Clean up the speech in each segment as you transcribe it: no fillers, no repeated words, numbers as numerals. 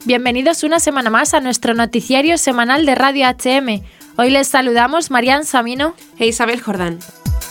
Bienvenidos una semana más a nuestro noticiario semanal de Radio HM. Hoy les saludamos Marian Samino e Isabel Jordán.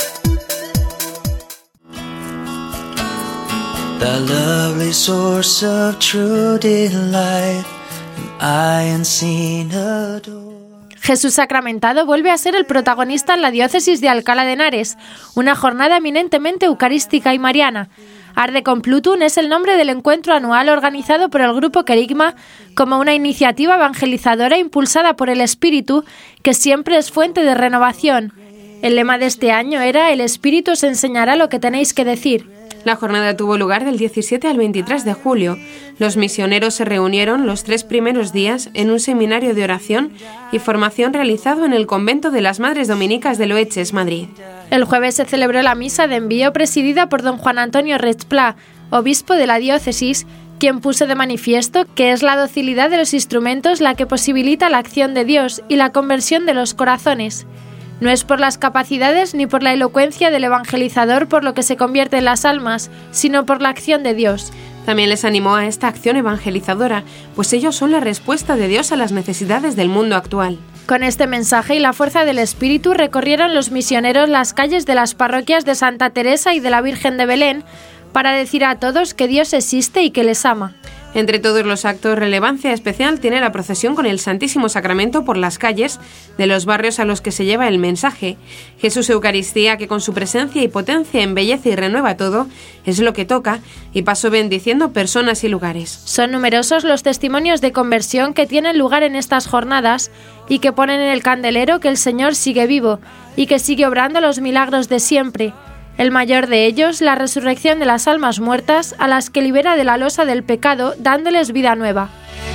The lovely source of true delight, I unseen adore. Jesús Sacramentado vuelve a ser el protagonista en la diócesis de Alcalá de Henares, una jornada eminentemente eucarística y mariana. Arde con Plutum es el nombre del encuentro anual organizado por el Grupo Querigma como una iniciativa evangelizadora impulsada por el Espíritu, que siempre es fuente de renovación. El lema de este año era «El Espíritu os enseñará lo que tenéis que decir». La jornada tuvo lugar del 17 al 23 de julio. Los misioneros se reunieron los 3 primeros días en un seminario de oración y formación realizado en el convento de las Madres Dominicas de Loeches, Madrid. El jueves se celebró la misa de envío presidida por don Juan Antonio Retz-Pla, obispo de la diócesis, quien puso de manifiesto que es la docilidad de los instrumentos la que posibilita la acción de Dios y la conversión de los corazones. No es por las capacidades ni por la elocuencia del evangelizador por lo que se convierten las almas, sino por la acción de Dios. También les animó a esta acción evangelizadora, pues ellos son la respuesta de Dios a las necesidades del mundo actual. Con este mensaje y la fuerza del Espíritu recorrieron los misioneros las calles de las parroquias de Santa Teresa y de la Virgen de Belén para decir a todos que Dios existe y que les ama. Entre todos los actos, relevancia especial tiene la procesión con el Santísimo Sacramento por las calles de los barrios a los que se lleva el mensaje. Jesús Eucaristía, que con su presencia y potencia embellece y renueva todo, es lo que toca y pasó bendiciendo personas y lugares. Son numerosos los testimonios de conversión que tienen lugar en estas jornadas y que ponen en el candelero que el Señor sigue vivo y que sigue obrando los milagros de siempre. El mayor de ellos, la resurrección de las almas muertas, a las que libera de la losa del pecado, dándoles vida nueva.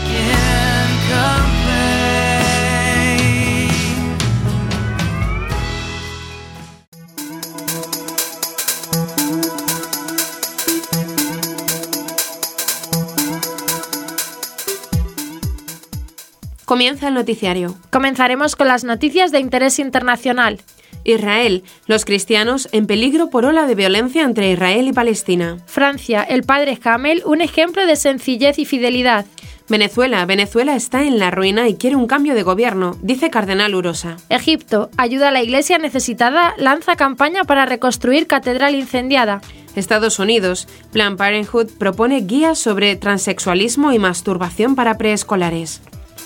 Comienza el noticiario. Comenzaremos con las noticias de interés internacional. Israel, los cristianos en peligro por ola de violencia entre Israel y Palestina. Francia, el padre Hamel, un ejemplo de sencillez y fidelidad. Venezuela está en la ruina y quiere un cambio de gobierno, dice Cardenal Urosa. Egipto, ayuda a la iglesia necesitada, lanza campaña para reconstruir catedral incendiada. Estados Unidos, Planned Parenthood propone guías sobre transexualismo y masturbación para preescolares.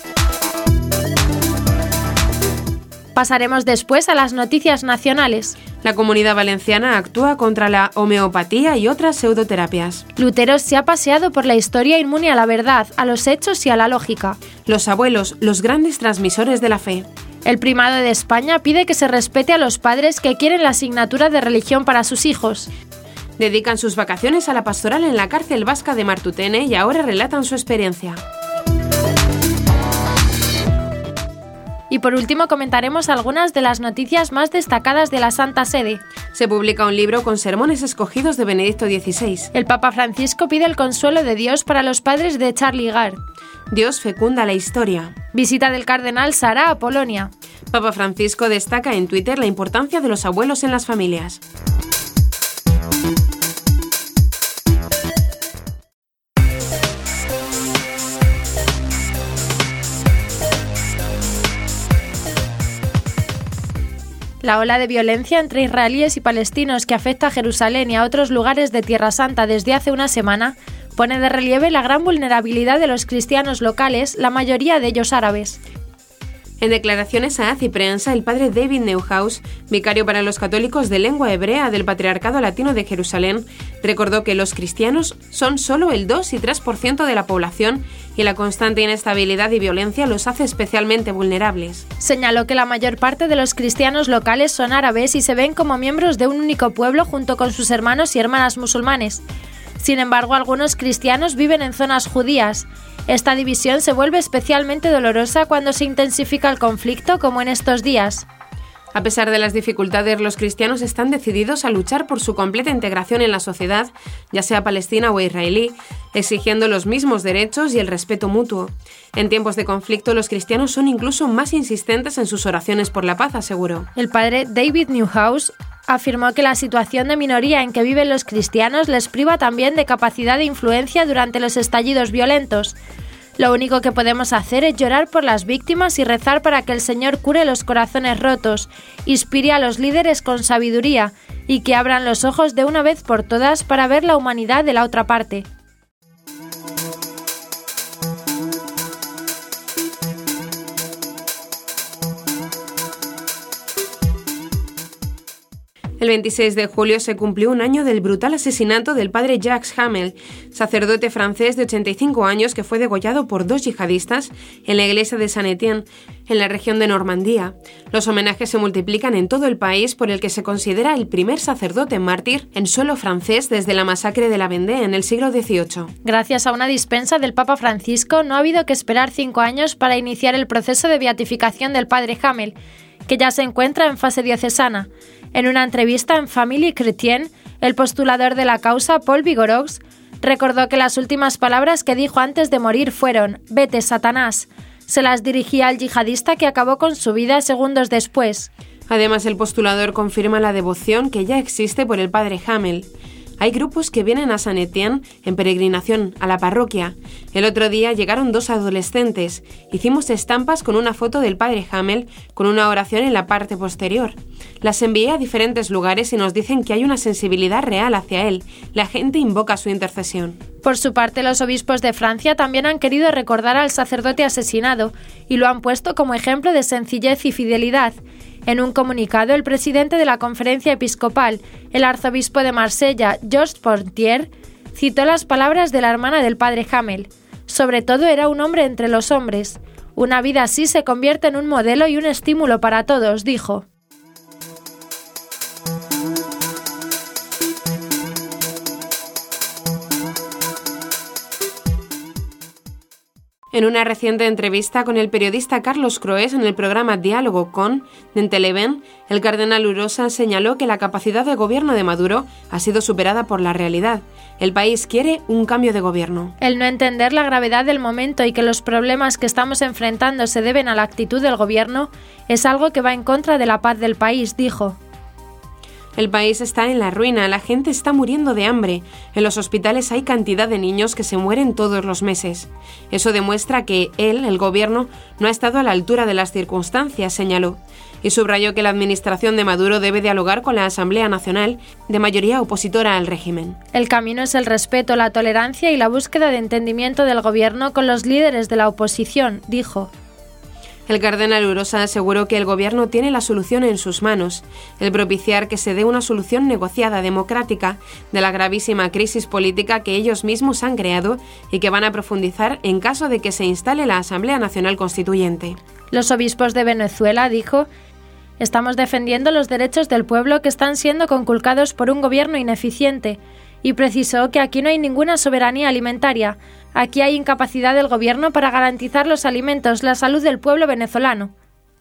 Pasaremos después a las noticias nacionales. La Comunidad Valenciana actúa contra la homeopatía y otras pseudoterapias. Lutero se ha paseado por la historia inmune a la verdad, a los hechos y a la lógica. Los abuelos, los grandes transmisores de la fe. El primado de España pide que se respete a los padres que quieren la asignatura de religión para sus hijos. Dedican sus vacaciones a la pastoral en la cárcel vasca de Martutene y ahora relatan su experiencia. Y por último comentaremos algunas de las noticias más destacadas de la Santa Sede. Se publica un libro con sermones escogidos de Benedicto XVI. El Papa Francisco pide el consuelo de Dios para los padres de Charlie Gard. Dios fecunda la historia. Visita del cardenal Sara a Polonia. Papa Francisco destaca en Twitter la importancia de los abuelos en las familias. La ola de violencia entre israelíes y palestinos que afecta a Jerusalén y a otros lugares de Tierra Santa desde hace una semana pone de relieve la gran vulnerabilidad de los cristianos locales, la mayoría de ellos árabes. En declaraciones a Haz y Prensa, el padre David Neuhaus, vicario para los católicos de lengua hebrea del Patriarcado Latino de Jerusalén, recordó que los cristianos son solo el 2 y 3% de la población y la constante inestabilidad y violencia los hace especialmente vulnerables. Señaló que la mayor parte de los cristianos locales son árabes y se ven como miembros de un único pueblo junto con sus hermanos y hermanas musulmanes. Sin embargo, algunos cristianos viven en zonas judías. Esta división se vuelve especialmente dolorosa cuando se intensifica el conflicto, como en estos días. A pesar de las dificultades, los cristianos están decididos a luchar por su completa integración en la sociedad, ya sea palestina o israelí, exigiendo los mismos derechos y el respeto mutuo. En tiempos de conflicto, los cristianos son incluso más insistentes en sus oraciones por la paz, aseguró. El padre David Neuhaus afirmó que la situación de minoría en que viven los cristianos les priva también de capacidad de influencia durante los estallidos violentos. Lo único que podemos hacer es llorar por las víctimas y rezar para que el Señor cure los corazones rotos, inspire a los líderes con sabiduría y que abran los ojos de una vez por todas para ver la humanidad de la otra parte. El 26 de julio se cumplió un año del brutal asesinato del padre Jacques Hamel, sacerdote francés de 85 años que fue degollado por 2 yihadistas en la iglesia de Saint-Étienne, en la región de Normandía. Los homenajes se multiplican en todo el país por el que se considera el primer sacerdote mártir en suelo francés desde la masacre de la Vendée en el siglo XVIII. Gracias a una dispensa del Papa Francisco, no ha habido que esperar 5 años para iniciar el proceso de beatificación del padre Hamel, que ya se encuentra en fase diocesana. En una entrevista en Famille Chrétienne, el postulador de la causa, Paul Vigoroux, recordó que las últimas palabras que dijo antes de morir fueron «Vete, Satanás». Se las dirigía al yihadista que acabó con su vida segundos después. Además, el postulador confirma la devoción que ya existe por el padre Hamel. Hay grupos que vienen a Saint-Étienne en peregrinación a la parroquia. El otro día llegaron 2 adolescentes. Hicimos estampas con una foto del padre Hamel con una oración en la parte posterior. Las envié a diferentes lugares y nos dicen que hay una sensibilidad real hacia él. La gente invoca su intercesión. Por su parte, los obispos de Francia también han querido recordar al sacerdote asesinado y lo han puesto como ejemplo de sencillez y fidelidad. En un comunicado, el presidente de la Conferencia Episcopal, el arzobispo de Marsella, Georges Pontier, citó las palabras de la hermana del padre Hamel. Sobre todo era un hombre entre los hombres. Una vida así se convierte en un modelo y un estímulo para todos, dijo. En una reciente entrevista con el periodista Carlos Croes en el programa Diálogo con de Televen, el cardenal Urosa señaló que la capacidad de gobierno de Maduro ha sido superada por la realidad. El país quiere un cambio de gobierno. El no entender la gravedad del momento y que los problemas que estamos enfrentando se deben a la actitud del gobierno es algo que va en contra de la paz del país, dijo. El país está en la ruina, la gente está muriendo de hambre. En los hospitales hay cantidad de niños que se mueren todos los meses. Eso demuestra que el gobierno, no ha estado a la altura de las circunstancias, señaló. Y subrayó que la administración de Maduro debe dialogar con la Asamblea Nacional, de mayoría opositora al régimen. El camino es el respeto, la tolerancia y la búsqueda de entendimiento del gobierno con los líderes de la oposición, dijo. El cardenal Urosa aseguró que el gobierno tiene la solución en sus manos, el propiciar que se dé una solución negociada democrática de la gravísima crisis política que ellos mismos han creado y que van a profundizar en caso de que se instale la Asamblea Nacional Constituyente. Los obispos de Venezuela, dijo, estamos defendiendo los derechos del pueblo que están siendo conculcados por un gobierno ineficiente, y precisó que aquí no hay ninguna soberanía alimentaria. Aquí hay incapacidad del gobierno para garantizar los alimentos, la salud del pueblo venezolano.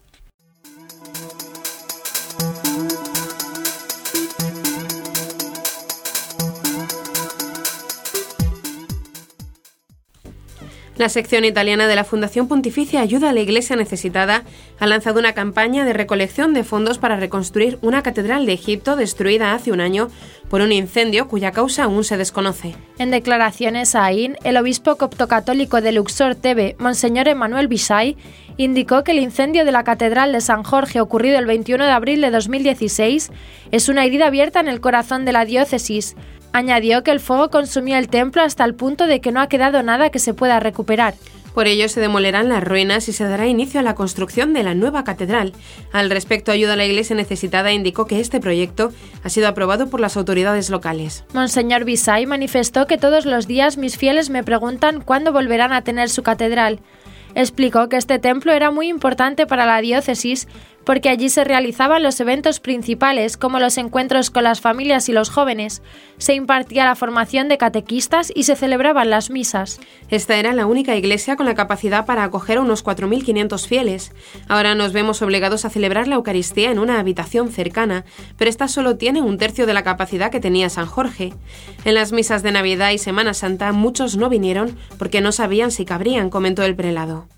La sección italiana de la Fundación Pontificia Ayuda a la Iglesia Necesitada ha lanzado una campaña de recolección de fondos para reconstruir una catedral de Egipto destruida hace un año por un incendio cuya causa aún se desconoce. En declaraciones a AIN, el obispo coptocatólico de Luxor, Tebe, Monseñor Emmanuel Bisay, indicó que el incendio de la Catedral de San Jorge ocurrido el 21 de abril de 2016 es una herida abierta en el corazón de la diócesis. Añadió que el fuego consumió el templo hasta el punto de que no ha quedado nada que se pueda recuperar. Por ello se demolerán las ruinas y se dará inicio a la construcción de la nueva catedral. Al respecto, Ayuda a la Iglesia Necesitada indicó que este proyecto ha sido aprobado por las autoridades locales. Monseñor Bisay manifestó que todos los días mis fieles me preguntan cuándo volverán a tener su catedral. Explicó que este templo era muy importante para la diócesis porque allí se realizaban los eventos principales como los encuentros con las familias y los jóvenes, se impartía la formación de catequistas y se celebraban las misas. Esta era la única iglesia con la capacidad para acoger a unos 4.500 fieles. Ahora nos vemos obligados a celebrar la Eucaristía en una habitación cercana, pero esta solo tiene 1/3 de la capacidad que tenía San Jorge. En las misas de Navidad y Semana Santa muchos no vinieron porque no sabían si cabrían, comentó el prelado.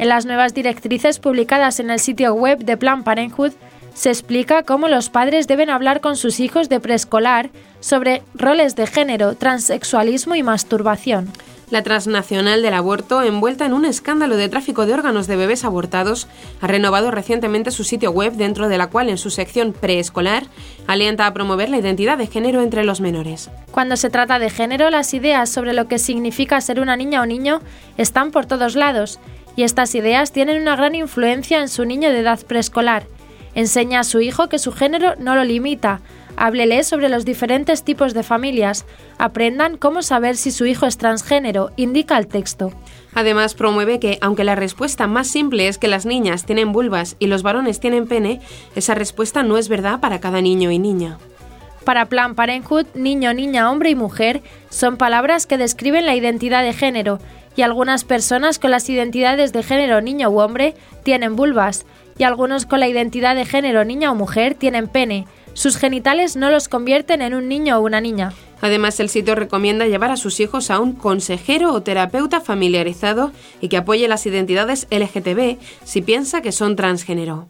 En las nuevas directrices publicadas en el sitio web de Planned Parenthood se explica cómo los padres deben hablar con sus hijos de preescolar sobre roles de género, transexualismo y masturbación. La transnacional del aborto, envuelta en un escándalo de tráfico de órganos de bebés abortados, ha renovado recientemente su sitio web, dentro de la cual, en su sección preescolar, alienta a promover la identidad de género entre los menores. Cuando se trata de género, las ideas sobre lo que significa ser una niña o niño están por todos lados, y estas ideas tienen una gran influencia en su niño de edad preescolar. Enseña a su hijo que su género no lo limita. Háblele sobre los diferentes tipos de familias. Aprendan cómo saber si su hijo es transgénero, indica el texto. Además, promueve que, aunque la respuesta más simple es que las niñas tienen vulvas y los varones tienen pene, esa respuesta no es verdad para cada niño y niña. Para Planned Parenthood, niño, niña, hombre y mujer son palabras que describen la identidad de género, y algunas personas con las identidades de género niño u hombre tienen vulvas, y algunos con la identidad de género niña o mujer tienen pene. Sus genitales no los convierten en un niño o una niña. Además, el sitio recomienda llevar a sus hijos a un consejero o terapeuta familiarizado y que apoye las identidades LGTB si piensa que son transgénero.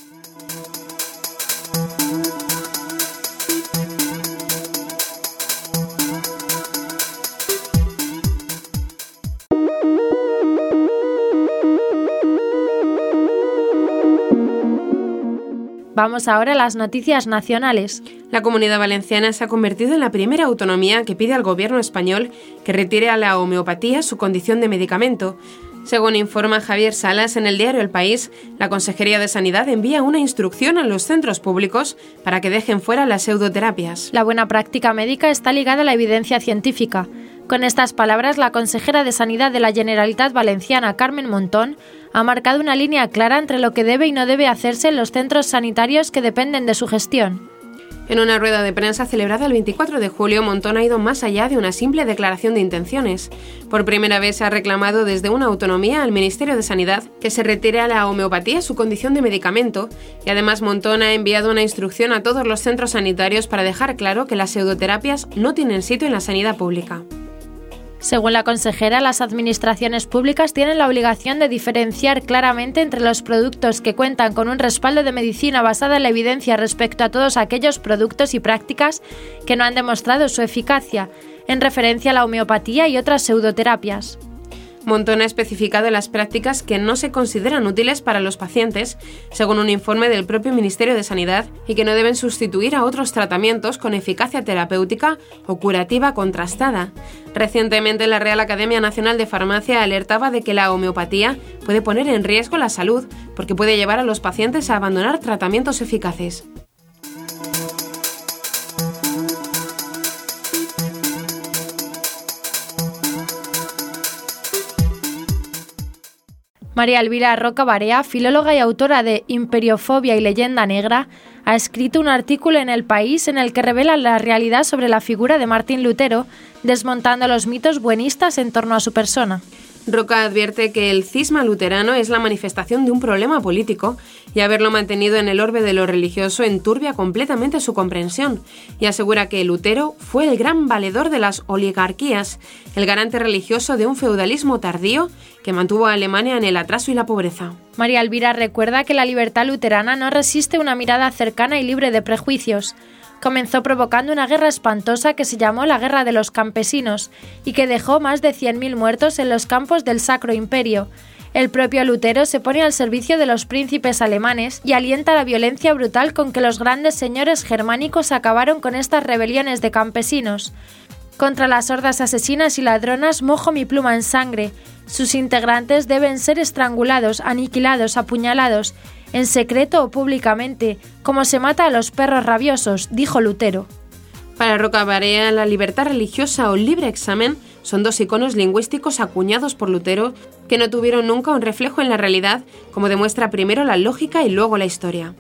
Vamos ahora a las noticias nacionales. La Comunidad Valenciana se ha convertido en la primera autonomía que pide al gobierno español que retire a la homeopatía su condición de medicamento. Según informa Javier Salas en el diario El País, la Consejería de Sanidad envía una instrucción a los centros públicos para que dejen fuera las pseudoterapias. La buena práctica médica está ligada a la evidencia científica. Con estas palabras, la consejera de Sanidad de la Generalitat Valenciana, Carmen Montón, ha marcado una línea clara entre lo que debe y no debe hacerse en los centros sanitarios que dependen de su gestión. En una rueda de prensa celebrada el 24 de julio, Montón ha ido más allá de una simple declaración de intenciones. Por primera vez se ha reclamado desde una autonomía al Ministerio de Sanidad que se retire a la homeopatía su condición de medicamento, y además Montón ha enviado una instrucción a todos los centros sanitarios para dejar claro que las pseudoterapias no tienen sitio en la sanidad pública. Según la consejera, las administraciones públicas tienen la obligación de diferenciar claramente entre los productos que cuentan con un respaldo de medicina basada en la evidencia respecto a todos aquellos productos y prácticas que no han demostrado su eficacia, en referencia a la homeopatía y otras pseudoterapias. Montón ha especificado las prácticas que no se consideran útiles para los pacientes, según un informe del propio Ministerio de Sanidad, y que no deben sustituir a otros tratamientos con eficacia terapéutica o curativa contrastada. Recientemente, la Real Academia Nacional de Farmacia alertaba de que la homeopatía puede poner en riesgo la salud, porque puede llevar a los pacientes a abandonar tratamientos eficaces. María Elvira Roca Barea, filóloga y autora de Imperiofobia y leyenda negra, ha escrito un artículo en El País en el que revela la realidad sobre la figura de Martín Lutero, desmontando los mitos buenistas en torno a su persona. Roca advierte que el cisma luterano es la manifestación de un problema político y haberlo mantenido en el orbe de lo religioso enturbia completamente su comprensión, y asegura que Lutero fue el gran valedor de las oligarquías, el garante religioso de un feudalismo tardío que mantuvo a Alemania en el atraso y la pobreza. María Elvira recuerda que la libertad luterana no resiste una mirada cercana y libre de prejuicios. Comenzó provocando una guerra espantosa que se llamó la Guerra de los Campesinos y que dejó más de 100.000 muertos en los campos del Sacro Imperio. El propio Lutero se pone al servicio de los príncipes alemanes y alienta la violencia brutal con que los grandes señores germánicos acabaron con estas rebeliones de campesinos. Contra las hordas asesinas y ladronas mojo mi pluma en sangre. Sus integrantes deben ser estrangulados, aniquilados, apuñalados, en secreto o públicamente, como se mata a los perros rabiosos, dijo Lutero. Para Roca Barea, la libertad religiosa o libre examen son dos iconos lingüísticos acuñados por Lutero que no tuvieron nunca un reflejo en la realidad, como demuestra primero la lógica y luego la historia.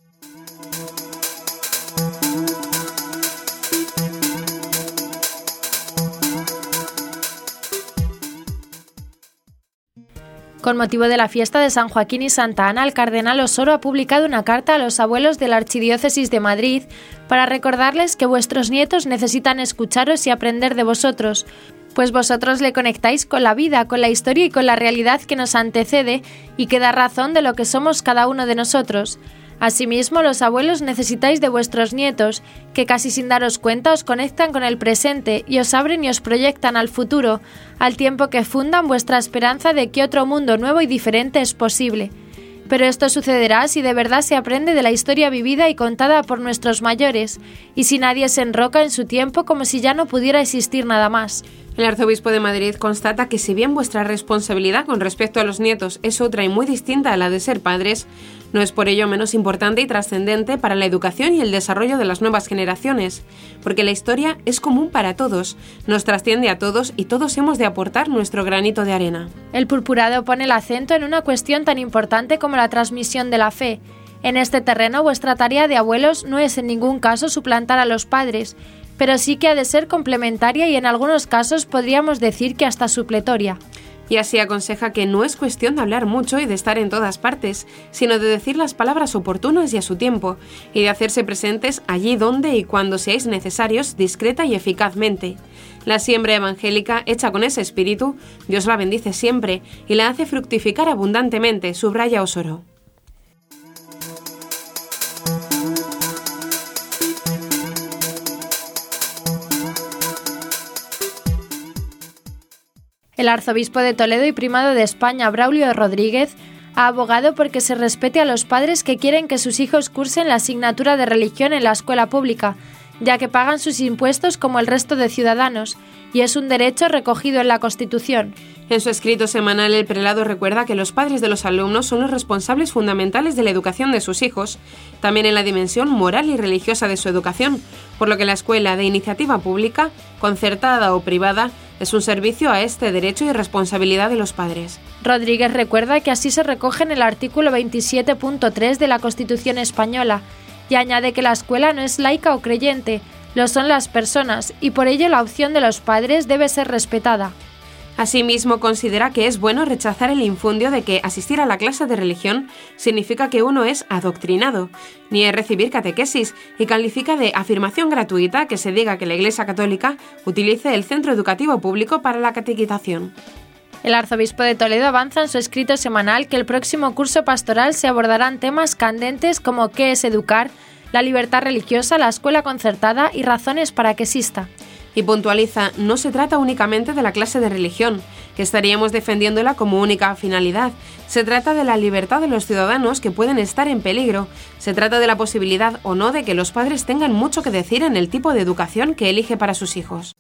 Con motivo de la fiesta de San Joaquín y Santa Ana, el cardenal Osoro ha publicado una carta a los abuelos de la Archidiócesis de Madrid para recordarles que vuestros nietos necesitan escucharos y aprender de vosotros. pues vosotros le conectáis con la vida, con la historia y con la realidad que nos antecede y que da razón de lo que somos cada uno de nosotros. Asimismo, los abuelos necesitáis de vuestros nietos, que casi sin daros cuenta os conectan con el presente y os abren y os proyectan al futuro, al tiempo que fundan vuestra esperanza de que otro mundo nuevo y diferente es posible. Pero esto sucederá si de verdad se aprende de la historia vivida y contada por nuestros mayores, y si nadie se enroca en su tiempo como si ya no pudiera existir nada más. El arzobispo de Madrid constata que si bien vuestra responsabilidad con respecto a los nietos es otra y muy distinta a la de ser padres, no es por ello menos importante y trascendente para la educación y el desarrollo de las nuevas generaciones, porque la historia es común para todos, nos trasciende a todos y todos hemos de aportar nuestro granito de arena. El purpurado pone el acento en una cuestión tan importante como la transmisión de la fe. En este terreno, vuestra tarea de abuelos no es en ningún caso suplantar a los padres, pero sí que ha de ser complementaria y en algunos casos podríamos decir que hasta supletoria. Y así aconseja que no es cuestión de hablar mucho y de estar en todas partes, sino de decir las palabras oportunas y a su tiempo, y de hacerse presentes allí donde y cuando seáis necesarios, discreta y eficazmente. La siembra evangélica, hecha con ese espíritu, Dios la bendice siempre y la hace fructificar abundantemente, subraya Osoro. El arzobispo de Toledo y primado de España, Braulio Rodríguez, ha abogado porque se respete a los padres que quieren que sus hijos cursen la asignatura de religión en la escuela pública, ya que pagan sus impuestos como el resto de ciudadanos, y es un derecho recogido en la Constitución. En su escrito semanal, el prelado recuerda que los padres de los alumnos son los responsables fundamentales de la educación de sus hijos, también en la dimensión moral y religiosa de su educación, por lo que la escuela de iniciativa pública, concertada o privada, es un servicio a este derecho y responsabilidad de los padres. Rodríguez recuerda que así se recoge en el artículo 27.3 de la Constitución española, y añade que la escuela no es laica o creyente, lo son las personas, y por ello la opción de los padres debe ser respetada. Asimismo, considera que es bueno rechazar el infundio de que asistir a la clase de religión significa que uno es adoctrinado, ni es recibir catequesis, y califica de afirmación gratuita que se diga que la Iglesia Católica utilice el centro educativo público para la catequización. El arzobispo de Toledo avanza en su escrito semanal que el próximo curso pastoral se abordarán temas candentes como qué es educar, la libertad religiosa, la escuela concertada y razones para que exista. Y puntualiza, no se trata únicamente de la clase de religión, que estaríamos defendiéndola como única finalidad. Se trata de la libertad de los ciudadanos que pueden estar en peligro. Se trata de la posibilidad o no de que los padres tengan mucho que decir en el tipo de educación que elige para sus hijos.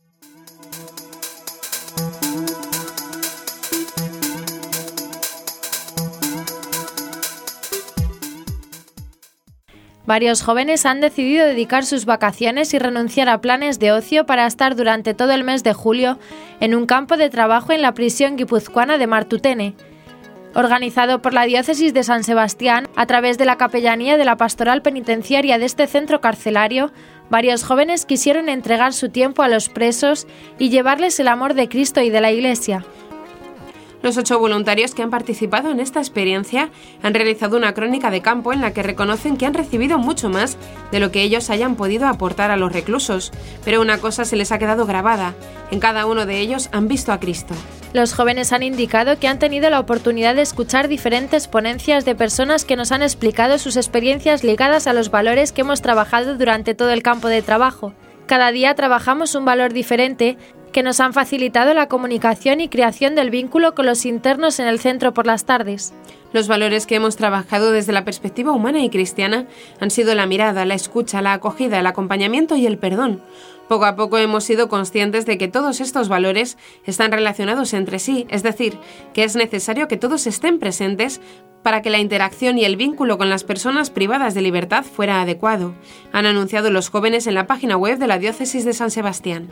Varios jóvenes han decidido dedicar sus vacaciones y renunciar a planes de ocio para estar durante todo el mes de julio en un campo de trabajo en la prisión guipuzcoana de Martutene. Organizado por la Diócesis de San Sebastián, a través de la capellanía de la Pastoral Penitenciaria de este centro carcelario, varios jóvenes quisieron entregar su tiempo a los presos y llevarles el amor de Cristo y de la Iglesia. Los 8 voluntarios que han participado en esta experiencia han realizado una crónica de campo en la que reconocen que han recibido mucho más de lo que ellos hayan podido aportar a los reclusos, pero una cosa se les ha quedado grabada: en cada uno de ellos han visto a Cristo. Los jóvenes han indicado que han tenido la oportunidad de escuchar diferentes ponencias de personas que nos han explicado sus experiencias ligadas a los valores que hemos trabajado durante todo el campo de trabajo. Cada día trabajamos un valor diferente que nos han facilitado la comunicación y creación del vínculo con los internos en el centro por las tardes. Los valores que hemos trabajado desde la perspectiva humana y cristiana han sido la mirada, la escucha, la acogida, el acompañamiento y el perdón. Poco a poco hemos sido conscientes de que todos estos valores están relacionados entre sí, es decir, que es necesario que todos estén presentes para que la interacción y el vínculo con las personas privadas de libertad fuera adecuado, han anunciado los jóvenes en la página web de la Diócesis de San Sebastián.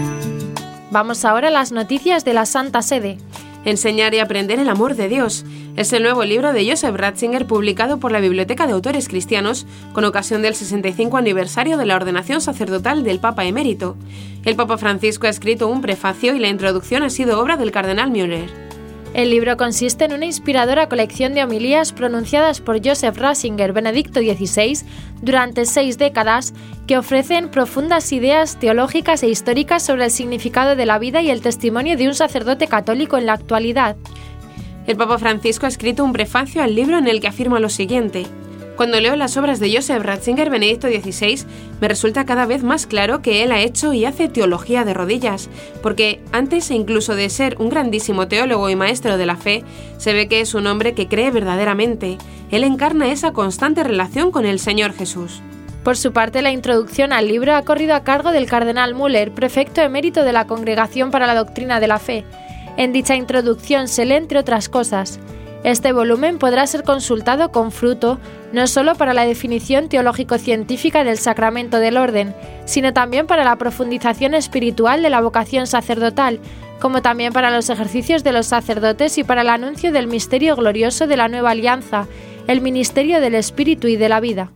Vamos ahora a las noticias de la Santa Sede. Enseñar y aprender el amor de Dios. Es el nuevo libro de Joseph Ratzinger publicado por la Biblioteca de Autores Cristianos con ocasión del 65 aniversario de la ordenación sacerdotal del Papa emérito. El Papa Francisco ha escrito un prefacio y la introducción ha sido obra del cardenal Müller. El libro consiste en una inspiradora colección de homilías pronunciadas por Joseph Ratzinger Benedicto XVI durante 6 décadas que ofrecen profundas ideas teológicas e históricas sobre el significado de la vida y el testimonio de un sacerdote católico en la actualidad. El Papa Francisco ha escrito un prefacio al libro en el que afirma lo siguiente: cuando leo las obras de Joseph Ratzinger Benedicto XVI, me resulta cada vez más claro que él ha hecho y hace teología de rodillas, porque antes incluso de ser un grandísimo teólogo y maestro de la fe, se ve que es un hombre que cree verdaderamente. Él encarna esa constante relación con el Señor Jesús. Por su parte, la introducción al libro ha corrido a cargo del cardenal Müller, prefecto emérito de la Congregación para la Doctrina de la Fe. En dicha introducción se lee, entre otras cosas: este volumen podrá ser consultado con fruto, no solo para la definición teológico-científica del sacramento del orden, sino también para la profundización espiritual de la vocación sacerdotal, como también para los ejercicios de los sacerdotes y para el anuncio del misterio glorioso de la nueva alianza, el ministerio del Espíritu y de la vida.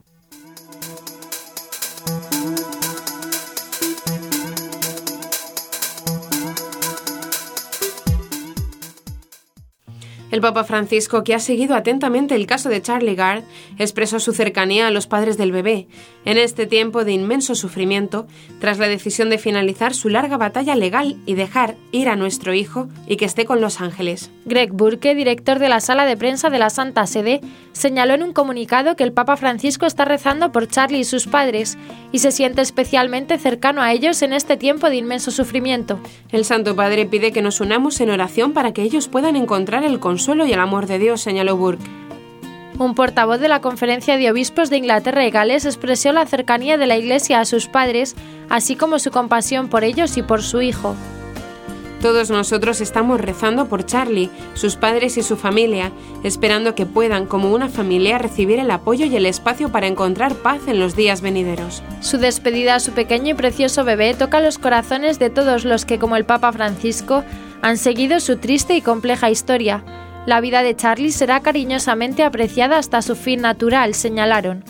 El Papa Francisco, que ha seguido atentamente el caso de Charlie Gard, expresó su cercanía a los padres del bebé en este tiempo de inmenso sufrimiento, tras la decisión de finalizar su larga batalla legal y dejar ir a nuestro hijo y que esté con los ángeles. Greg Burke, director de la Sala de Prensa de la Santa Sede, señaló en un comunicado que el Papa Francisco está rezando por Charlie y sus padres y se siente especialmente cercano a ellos en este tiempo de inmenso sufrimiento. El Santo Padre pide que nos unamos en oración para que ellos puedan encontrar el consuelo y el amor de Dios, señaló Burke. Un portavoz de la Conferencia de Obispos de Inglaterra y Gales expresó la cercanía de la Iglesia a sus padres, así como su compasión por ellos y por su hijo. Todos nosotros estamos rezando por Charlie, sus padres y su familia, esperando que puedan, como una familia, recibir el apoyo y el espacio para encontrar paz en los días venideros. Su despedida a su pequeño y precioso bebé toca los corazones de todos los que, como el Papa Francisco, han seguido su triste y compleja historia. La vida de Charlie será cariñosamente apreciada hasta su fin natural, señalaron.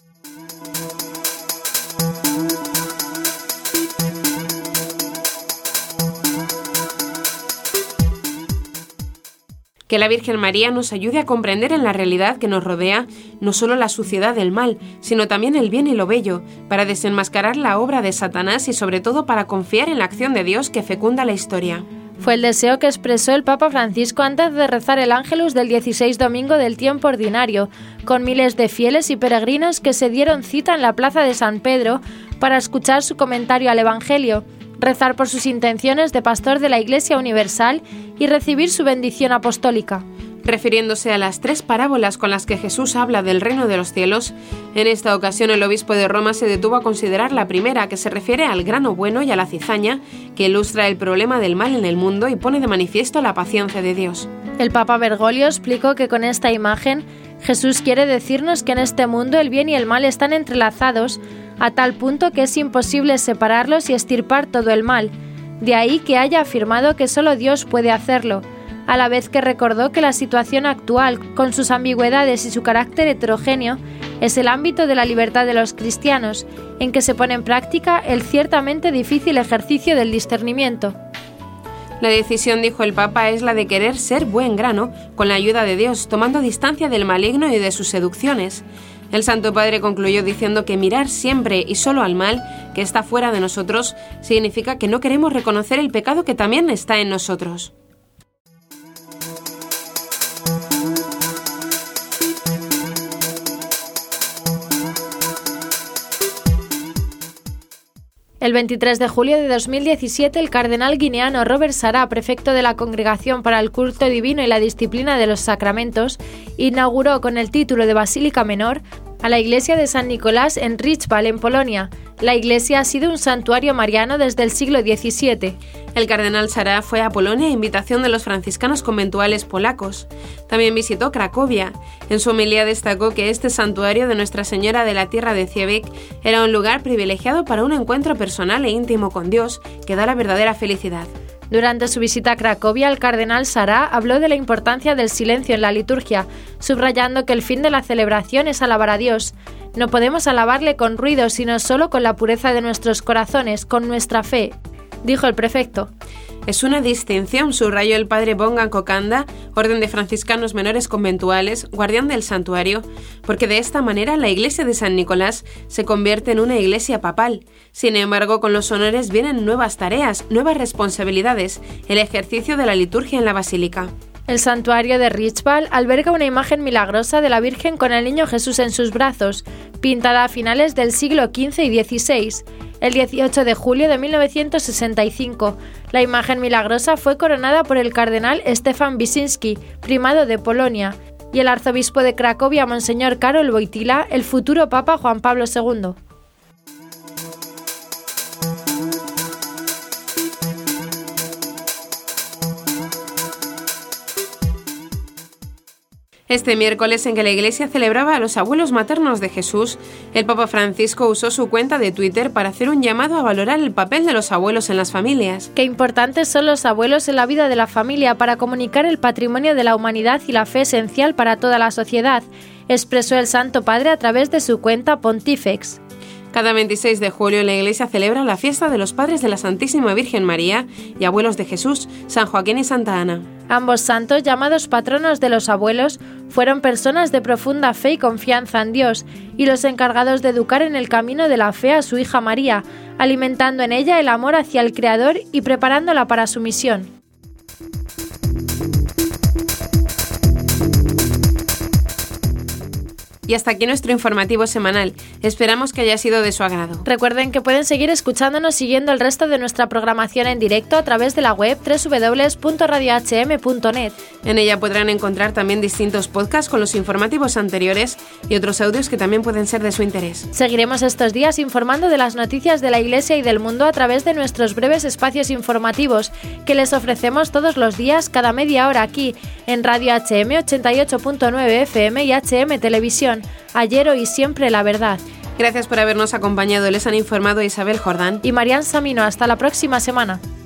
Que la Virgen María nos ayude a comprender en la realidad que nos rodea no solo la suciedad del mal, sino también el bien y lo bello, para desenmascarar la obra de Satanás y sobre todo para confiar en la acción de Dios que fecunda la historia. Fue el deseo que expresó el Papa Francisco antes de rezar el Ángelus del 16 domingo del tiempo ordinario, con miles de fieles y peregrinos que se dieron cita en la plaza de San Pedro para escuchar su comentario al Evangelio, rezar por sus intenciones de pastor de la Iglesia Universal y recibir su bendición apostólica. Refiriéndose a las 3 parábolas con las que Jesús habla del reino de los cielos, en esta ocasión el obispo de Roma se detuvo a considerar la primera, que se refiere al grano bueno y a la cizaña, que ilustra el problema del mal en el mundo y pone de manifiesto la paciencia de Dios. El Papa Bergoglio explicó que con esta imagen Jesús quiere decirnos que en este mundo el bien y el mal están entrelazados a tal punto que es imposible separarlos y extirpar todo el mal. De ahí que haya afirmado que solo Dios puede hacerlo, a la vez que recordó que la situación actual, con sus ambigüedades y su carácter heterogéneo, es el ámbito de la libertad de los cristianos, en que se pone en práctica el ciertamente difícil ejercicio del discernimiento. La decisión, dijo el Papa, es la de querer ser buen grano, con la ayuda de Dios, tomando distancia del maligno y de sus seducciones. El Santo Padre concluyó diciendo que mirar siempre y solo al mal, que está fuera de nosotros, significa que no queremos reconocer el pecado que también está en nosotros. El 23 de julio de 2017, el cardenal guineano Robert Sarah, prefecto de la Congregación para el Culto Divino y la Disciplina de los Sacramentos, inauguró con el título de Basílica Menor a la iglesia de San Nicolás en Richbal, en Polonia. La iglesia ha sido un santuario mariano desde el siglo XVII. El cardenal Sarah fue a Polonia a invitación de los franciscanos conventuales polacos. También visitó Cracovia. En su homilía destacó que este santuario de Nuestra Señora de la Tierra de Cievik era un lugar privilegiado para un encuentro personal e íntimo con Dios que da la verdadera felicidad. Durante su visita a Cracovia, el cardenal Sará habló de la importancia del silencio en la liturgia, subrayando que el fin de la celebración es alabar a Dios. No podemos alabarle con ruido, sino solo con la pureza de nuestros corazones, con nuestra fe, dijo el prefecto. Es una distinción, subrayó el padre Bongan Kokanda, orden de franciscanos menores conventuales, guardián del santuario, porque de esta manera la iglesia de San Nicolás se convierte en una iglesia papal. Sin embargo, con los honores vienen nuevas tareas, nuevas responsabilidades, el ejercicio de la liturgia en la basílica. El santuario de Richval alberga una imagen milagrosa de la Virgen con el Niño Jesús en sus brazos, pintada a finales del siglo XV y XVI. El 18 de julio de 1965, la imagen milagrosa fue coronada por el cardenal Stefan Wyszynski, primado de Polonia, y el arzobispo de Cracovia, Monseñor Karol Wojtyła, el futuro Papa Juan Pablo II. Este miércoles, en que la Iglesia celebraba a los abuelos maternos de Jesús, el Papa Francisco usó su cuenta de Twitter para hacer un llamado a valorar el papel de los abuelos en las familias. Qué importantes son los abuelos en la vida de la familia para comunicar el patrimonio de la humanidad y la fe esencial para toda la sociedad, expresó el Santo Padre a través de su cuenta Pontifex. Cada 26 de julio la Iglesia celebra la fiesta de los padres de la Santísima Virgen María y abuelos de Jesús, San Joaquín y Santa Ana. Ambos santos, llamados patronos de los abuelos, fueron personas de profunda fe y confianza en Dios y los encargados de educar en el camino de la fe a su hija María, alimentando en ella el amor hacia el Creador y preparándola para su misión. Y hasta aquí nuestro informativo semanal. Esperamos que haya sido de su agrado. Recuerden que pueden seguir escuchándonos siguiendo el resto de nuestra programación en directo a través de la web www.radiohm.net. En ella podrán encontrar también distintos podcasts con los informativos anteriores y otros audios que también pueden ser de su interés. Seguiremos estos días informando de las noticias de la Iglesia y del mundo a través de nuestros breves espacios informativos que les ofrecemos todos los días, cada media hora aquí, en Radio HM 88.9 FM y HM Televisión. Ayer, hoy y siempre la verdad. Gracias por habernos acompañado. Les han informado Isabel Jordán y Marian Samino. Hasta la próxima semana.